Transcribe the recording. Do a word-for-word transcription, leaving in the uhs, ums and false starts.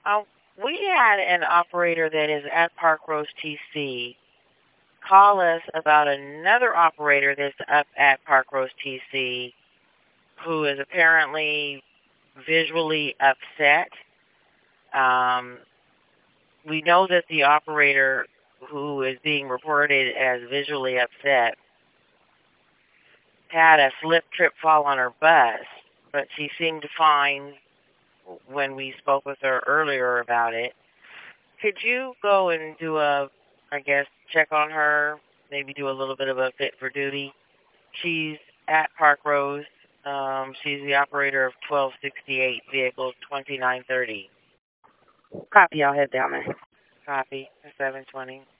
Uh, we had an operator that is at Parkrose T C call us about another operator that's up at Parkrose T C who is apparently visually upset. Um, we know that the operator who is being reported as visually upset had a slip, trip, fall on her bus, but she seemed fine when we spoke with her earlier about it. Could you go and do a, I guess, check on her, maybe do a little bit of a fit for duty? She's at Parkrose. Um, she's the operator of twelve sixty-eight, vehicle twenty-nine thirty. Copy, I'll head down there. Copy, seven twenty.